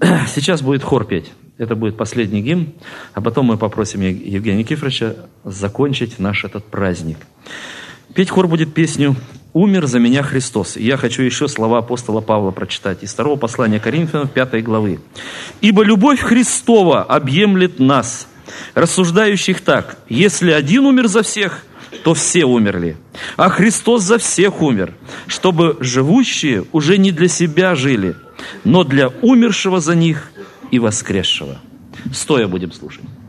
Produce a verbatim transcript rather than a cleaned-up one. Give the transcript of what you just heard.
Сейчас будет хор петь. Это будет последний гимн, а потом мы попросим Евгения Никифоровича закончить наш этот праздник. Петь хор будет песню «Умер за меня Христос». И я хочу еще слова апостола Павла прочитать из второго послания Коринфянам, пятой главы. «Ибо любовь Христова объемлет нас, рассуждающих так: если один умер за всех, то все умерли, а Христос за всех умер, чтобы живущие уже не для себя жили, но для умершего за них и воскресшего». Стоя будем слушать.